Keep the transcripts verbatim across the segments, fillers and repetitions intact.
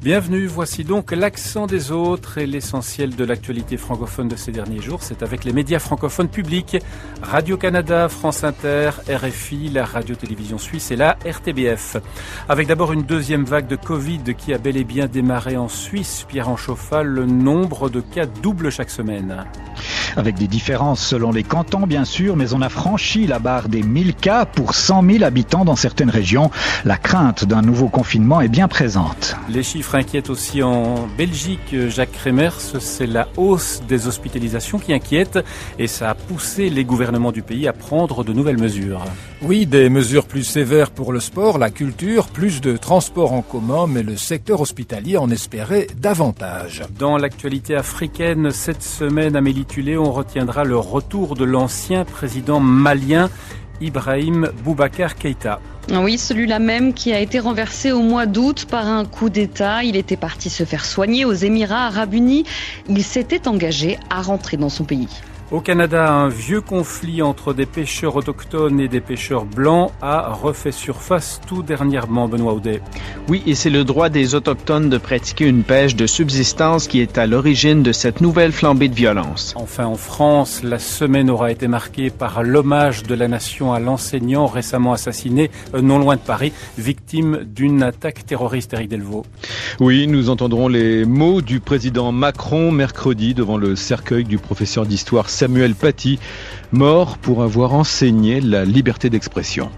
Bienvenue, voici donc l'accent des autres et l'essentiel de l'actualité francophone de ces derniers jours. C'est avec les médias francophones publics, Radio-Canada, France Inter, R F I, la radio-télévision suisse et la R T B F. Avec d'abord une deuxième vague de Covid qui a bel et bien démarré en Suisse. Pierre Anchoffal, le nombre de cas double chaque semaine. Avec des différences selon les cantons, bien sûr, mais on a franchi la barre des mille cas pour cent mille habitants dans certaines régions. La crainte d'un nouveau confinement est bien présente. Les chiffres inquiètent aussi en Belgique. Jacques Kremers, c'est la hausse des hospitalisations qui inquiète et ça a poussé les gouvernements du pays à prendre de nouvelles mesures. Oui, des mesures plus sévères pour le sport, la culture, plus de transports en commun, mais le secteur hospitalier en espérait davantage. Dans l'actualité africaine, cette semaine, Amélie Tulé, on retiendra le retour de l'ancien président malien Ibrahim Boubacar Keïta. Oui, celui-là même qui a été renversé au mois d'août par un coup d'État. Il était parti se faire soigner aux Émirats Arabes Unis. Il s'était engagé à rentrer dans son pays. Au Canada, un vieux conflit entre des pêcheurs autochtones et des pêcheurs blancs a refait surface tout dernièrement, Benoît Audet. Oui, et c'est le droit des Autochtones de pratiquer une pêche de subsistance qui est à l'origine de cette nouvelle flambée de violence. Enfin, en France, la semaine aura été marquée par l'hommage de la nation à l'enseignant récemment assassiné, euh, non loin de Paris, victime d'une attaque terroriste, Éric Delvaux. Oui, nous entendrons les mots du président Macron mercredi devant le cercueil du professeur d'histoire Samuel Paty, mort pour avoir enseigné la liberté d'expression.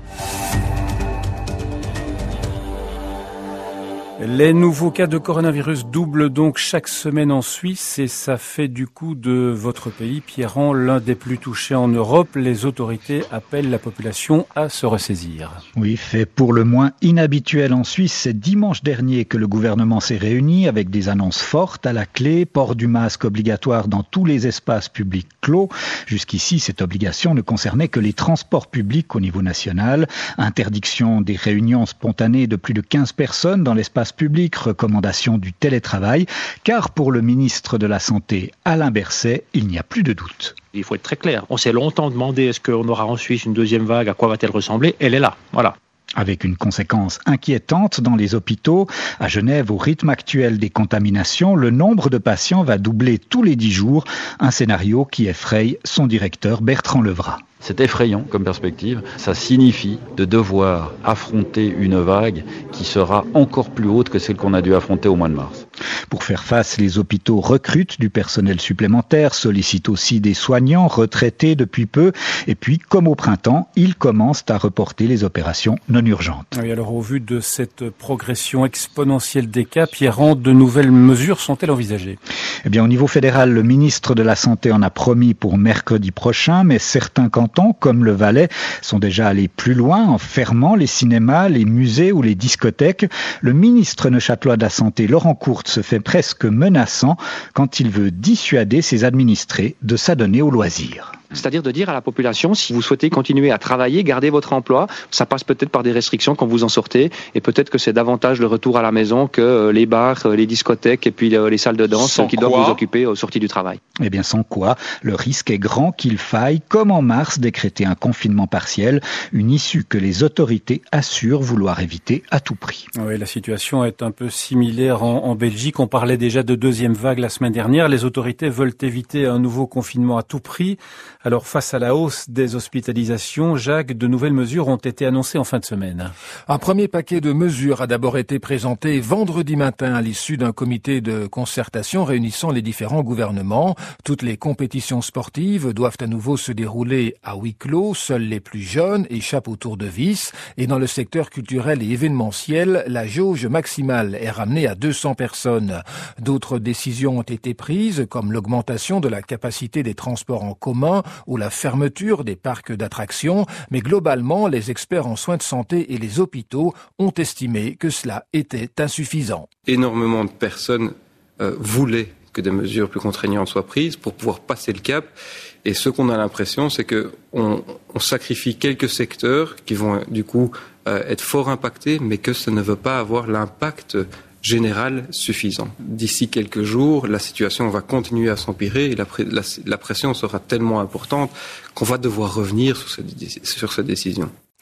Les nouveaux cas de coronavirus doublent donc chaque semaine en Suisse et ça fait du coup de votre pays, Pierran, l'un des plus touchés en Europe. Les autorités appellent la population à se ressaisir. Oui, fait pour le moins inhabituel en Suisse, c'est dimanche dernier que le gouvernement s'est réuni avec des annonces fortes à la clé, port du masque obligatoire dans tous les espaces publics clos. Jusqu'ici, cette obligation ne concernait que les transports publics au niveau national, interdiction des réunions spontanées de plus de quinze personnes dans l'espace public, recommandation du télétravail, car pour le ministre de la Santé, Alain Berset, il n'y a plus de doute. Il faut être très clair. On s'est longtemps demandé est-ce qu'on aura en Suisse une deuxième vague, à quoi va-t-elle ressembler? Elle est là, voilà. Avec une conséquence inquiétante dans les hôpitaux. À Genève, au rythme actuel des contaminations, le nombre de patients va doubler tous les dix jours, un scénario qui effraie son directeur Bertrand Levrat. C'est effrayant comme perspective. Ça signifie de devoir affronter une vague qui sera encore plus haute que celle qu'on a dû affronter au mois de mars. Pour faire face, les hôpitaux recrutent du personnel supplémentaire, sollicitent aussi des soignants retraités depuis peu. Et puis, comme au printemps, ils commencent à reporter les opérations non urgentes. Oui, alors au vu de cette progression exponentielle des cas, Pierran, de nouvelles mesures sont-elles envisagées? Eh bien, au niveau fédéral, le ministre de la Santé en a promis pour mercredi prochain, mais certains cantons, comme le Valais, sont déjà allés plus loin en fermant les cinémas, les musées ou les discothèques. Le ministre neuchâtelois de la Santé, Laurent Courte, se fait presque menaçant quand il veut dissuader ses administrés de s'adonner aux loisirs. C'est-à-dire de dire à la population, si vous souhaitez continuer à travailler, garder votre emploi, ça passe peut-être par des restrictions quand vous en sortez, et peut-être que c'est davantage le retour à la maison que les bars, les discothèques et puis les salles de danse sans qui doivent vous occuper aux sorties du travail. Eh bien, sans quoi, le risque est grand qu'il faille, comme en mars, décréter un confinement partiel, une issue que les autorités assurent vouloir éviter à tout prix. Oui, la situation est un peu similaire en, en Belgique. On parlait déjà de deuxième vague la semaine dernière. Les autorités veulent éviter un nouveau confinement à tout prix. Alors, face à la hausse des hospitalisations, Jacques, de nouvelles mesures ont été annoncées en fin de semaine. Un premier paquet de mesures a d'abord été présenté vendredi matin à l'issue d'un comité de concertation réunissant les différents gouvernements. Toutes les compétitions sportives doivent à nouveau se dérouler à huis clos. Seuls les plus jeunes échappent au tour de vis. Et dans le secteur culturel et événementiel, la jauge maximale est ramenée à deux cents personnes. D'autres décisions ont été prises, comme l'augmentation de la capacité des transports en commun ou la fermeture des parcs d'attractions, mais globalement, les experts en soins de santé et les hôpitaux ont estimé que cela était insuffisant. Énormément de personnes euh, voulaient que des mesures plus contraignantes soient prises pour pouvoir passer le cap. Et ce qu'on a l'impression, c'est que on, on sacrifie quelques secteurs qui vont du coup euh, être fort impactés, mais que ça ne veut pas avoir l'impact général suffisant. D'ici quelques jours, la situation va continuer à s'empirer et la, la, la pression sera tellement importante qu'on va devoir revenir sur cette, sur cette décision.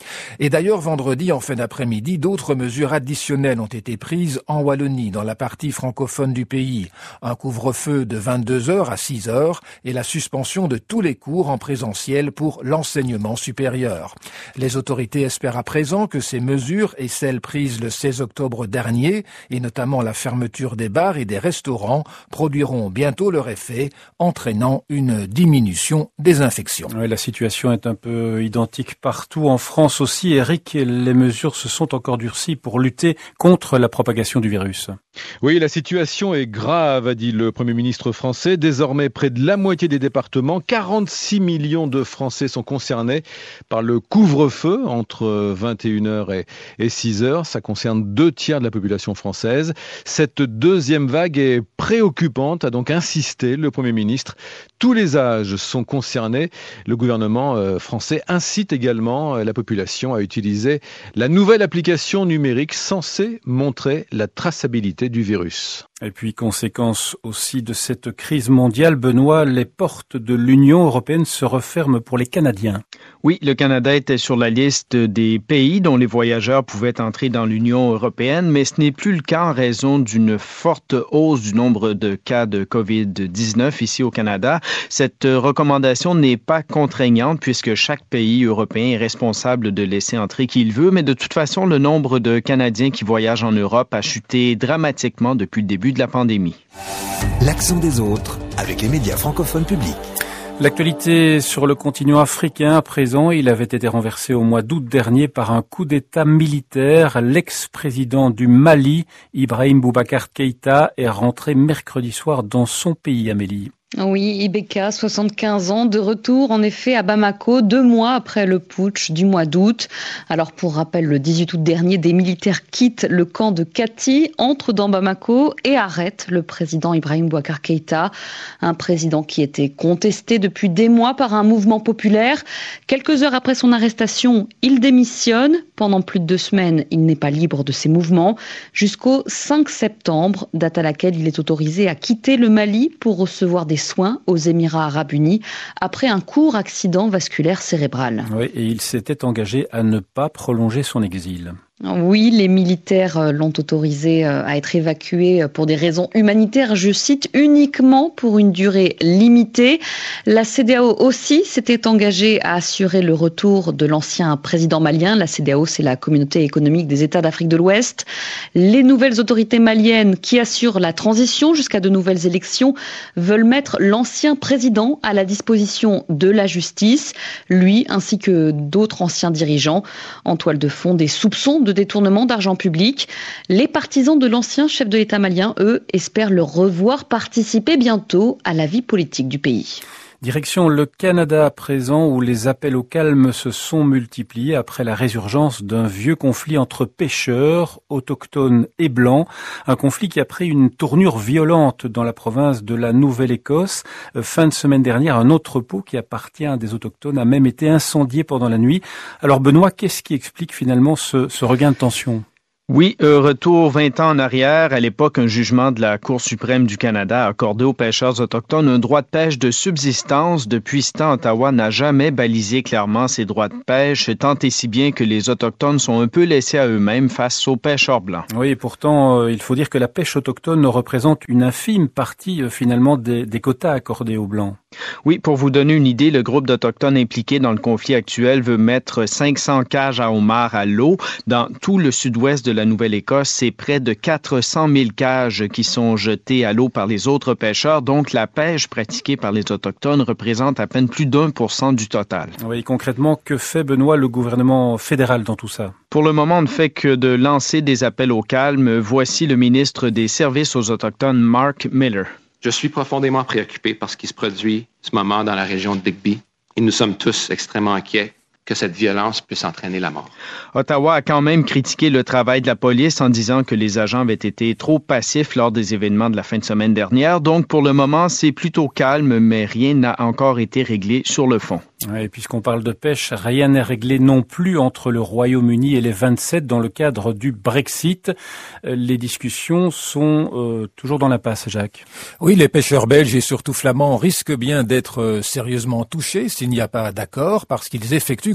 Et d'ailleurs, vendredi, en fin d'après-midi, d'autres mesures additionnelles ont été prises en Wallonie, dans la partie francophone du pays. Un couvre-feu de vingt-deux heures à six heures et la suspension de tous les cours en présentiel pour l'enseignement supérieur. Les autorités espèrent à présent que ces mesures et celles prises le seize octobre dernier, et notamment la fermeture des bars et des restaurants, produiront bientôt leur effet, entraînant une diminution des infections. Oui, la situation est un peu identique partout en France aussi. Eric, les mesures se sont encore durcies pour lutter contre la propagation du virus. Oui, la situation est grave, a dit le Premier ministre français. Désormais, près de la moitié des départements, quarante-six millions de Français sont concernés par le couvre-feu entre vingt et une heures et six heures. Ça concerne deux tiers de la population française. Cette deuxième vague est préoccupante, a donc insisté le Premier ministre. Tous les âges sont concernés. Le gouvernement français incite également la population à utiliser la nouvelle application numérique censée montrer la traçabilité du virus. Et puis, conséquence aussi de cette crise mondiale, Benoît, les portes de l'Union européenne se referment pour les Canadiens. Oui, le Canada était sur la liste des pays dont les voyageurs pouvaient entrer dans l'Union européenne, mais ce n'est plus le cas en raison d'une forte hausse du nombre de cas de covid dix-neuf ici au Canada. Cette recommandation n'est pas contraignante puisque chaque pays européen est responsable de laisser entrer qui il veut, mais de toute façon, le nombre de Canadiens qui voyagent en Europe a chuté dramatiquement depuis le début de la pandémie. L'accent des autres avec les médias francophones publics. L'actualité sur le continent africain à présent, il avait été renversé au mois d'août dernier par un coup d'État militaire. L'ex-président du Mali, Ibrahim Boubacar Keïta, est rentré mercredi soir dans son pays, Amélie. Oui, Ibeka, soixante-quinze ans, de retour en effet à Bamako, deux mois après le putsch du mois d'août. Alors pour rappel, le dix-huit août dernier, des militaires quittent le camp de Kati, entrent dans Bamako et arrêtent le président Ibrahim Boubacar Keïta, un président qui était contesté depuis des mois par un mouvement populaire. Quelques heures après son arrestation, il démissionne. Pendant plus de deux semaines, il n'est pas libre de ses mouvements, jusqu'au cinq septembre, date à laquelle il est autorisé à quitter le Mali pour recevoir des soins aux Émirats arabes unis après un court accident vasculaire cérébral. Oui, et il s'était engagé à ne pas prolonger son exil. Oui, les militaires l'ont autorisé à être évacué pour des raisons humanitaires, je cite, uniquement pour une durée limitée. La CEDEAO aussi s'était engagée à assurer le retour de l'ancien président malien. La CEDEAO, c'est la communauté économique des États d'Afrique de l'Ouest. Les nouvelles autorités maliennes qui assurent la transition jusqu'à de nouvelles élections veulent mettre l'ancien président à la disposition de la justice, lui ainsi que d'autres anciens dirigeants. En toile de fond, des soupçons de détournement d'argent public. Les partisans de l'ancien chef de l'État malien, eux, espèrent le revoir participer bientôt à la vie politique du pays. Direction le Canada à présent, où les appels au calme se sont multipliés après la résurgence d'un vieux conflit entre pêcheurs, autochtones et blancs. Un conflit qui a pris une tournure violente dans la province de la Nouvelle-Écosse. Fin de semaine dernière, un entrepôt qui appartient à des autochtones a même été incendié pendant la nuit. Alors Benoît, qu'est-ce qui explique finalement ce, ce regain de tension ? Oui, euh, retour vingt ans en arrière. À l'époque, un jugement de la Cour suprême du Canada a accordé aux pêcheurs autochtones un droit de pêche de subsistance. Depuis ce temps, Ottawa n'a jamais balisé clairement ses droits de pêche, tant et si bien que les Autochtones sont un peu laissés à eux-mêmes face aux pêcheurs blancs. Oui, et pourtant, euh, il faut dire que la pêche autochtone représente une infime partie euh, finalement des, des quotas accordés aux Blancs. Oui, pour vous donner une idée, le groupe d'Autochtones impliqués dans le conflit actuel veut mettre cinq cents cages à homards à l'eau. Dans tout le sud-ouest de la Nouvelle-Écosse, c'est près de quatre cent mille cages qui sont jetées à l'eau par les autres pêcheurs. Donc, la pêche pratiquée par les Autochtones représente à peine plus d'un pour cent du total. Oui, concrètement, que fait, Benoît, le gouvernement fédéral dans tout ça? Pour le moment, on ne fait que de lancer des appels au calme. Voici le ministre des Services aux Autochtones, Mark Miller. Je suis profondément préoccupé par ce qui se produit en ce moment dans la région de Digby et nous sommes tous extrêmement inquiets que cette violence puisse entraîner la mort. Ottawa a quand même critiqué le travail de la police en disant que les agents avaient été trop passifs lors des événements de la fin de semaine dernière. Donc, pour le moment, c'est plutôt calme, mais rien n'a encore été réglé sur le fond. Et puisqu'on parle de pêche, rien n'est réglé non plus entre le Royaume-Uni et les vingt-sept dans le cadre du Brexit. Les discussions sont euh, toujours dans l'impasse, Jacques. Oui, les pêcheurs belges et surtout flamands risquent bien d'être sérieusement touchés s'il n'y a pas d'accord, parce qu'ils effectuent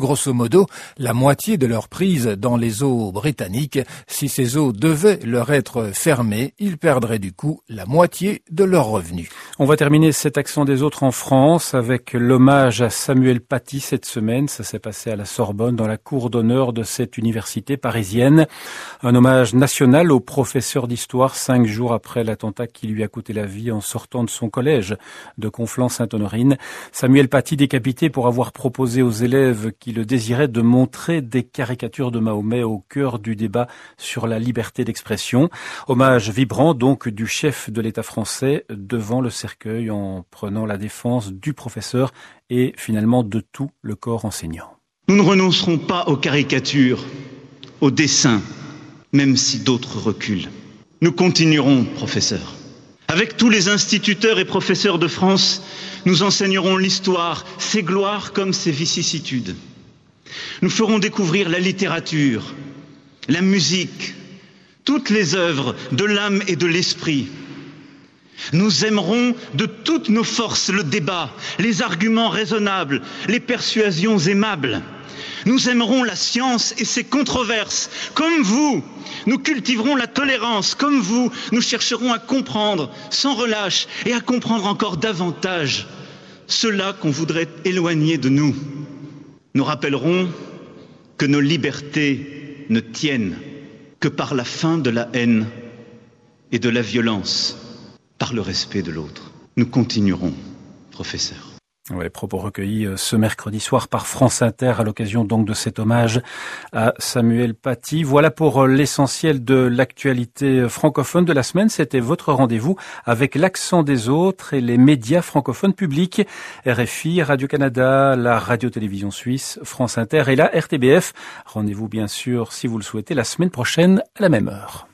grosso modo la moitié de leur prise dans les eaux britanniques. Si ces eaux devaient leur être fermées, ils perdraient du coup la moitié de leurs revenus. On va terminer cet accent des autres en France avec l'hommage à Samuel Paty cette semaine. Ça s'est passé à la Sorbonne dans la cour d'honneur de cette université parisienne. Un hommage national au professeur d'histoire cinq jours après l'attentat qui lui a coûté la vie en sortant de son collège de Conflans-Sainte-Honorine. Samuel Paty décapité pour avoir proposé aux élèves qui le désiraient de montrer des caricatures de Mahomet au cœur du débat sur la liberté d'expression. Hommage vibrant donc du chef de l'État français devant le cercueil en prenant la défense du professeur et finalement de tout le corps enseignant. Nous ne renoncerons pas aux caricatures, aux dessins, même si d'autres reculent. Nous continuerons, professeur. Avec tous les instituteurs et professeurs de France, nous enseignerons l'histoire, ses gloires comme ses vicissitudes. Nous ferons découvrir la littérature, la musique, toutes les œuvres de l'âme et de l'esprit. Nous aimerons de toutes nos forces le débat, les arguments raisonnables, les persuasions aimables. Nous aimerons la science et ses controverses, comme vous. Nous cultiverons la tolérance, comme vous. Nous chercherons à comprendre sans relâche et à comprendre encore davantage ceux-là qu'on voudrait éloigner de nous. Nous rappellerons que nos libertés ne tiennent que par la fin de la haine et de la violence, par le respect de l'autre. Nous continuerons, professeur. Ouais, propos recueillis ce mercredi soir par France Inter à l'occasion donc de cet hommage à Samuel Paty. Voilà pour l'essentiel de l'actualité francophone de la semaine. C'était votre rendez-vous avec l'accent des autres et les médias francophones publics. R F I, Radio-Canada, la radio-télévision suisse, France Inter et la R T B F. Rendez-vous bien sûr, si vous le souhaitez, la semaine prochaine à la même heure.